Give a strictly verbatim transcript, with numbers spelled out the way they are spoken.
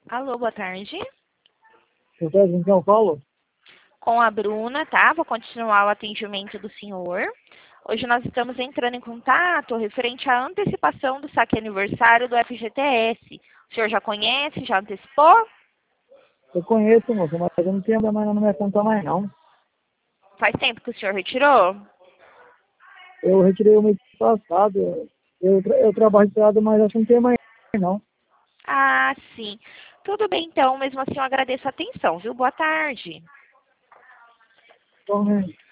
Alô, boa tarde. Eu tô com quem eu falo? Com a Bruna, tá? Vou continuar o atendimento do senhor. Hoje nós estamos entrando em contato referente à antecipação do saque aniversário do F G T S. O senhor já conhece? Já antecipou? Eu conheço, moça, mas eu não tenho mais na minha conta mais não. Faz tempo que o senhor retirou? Eu retirei o mês passado. Eu, tra- eu trabalho de lado, mas acho que não tem mais não. Ah, sim. Tudo bem, então. Mesmo assim, eu agradeço a atenção, viu? Boa tarde. Então, né?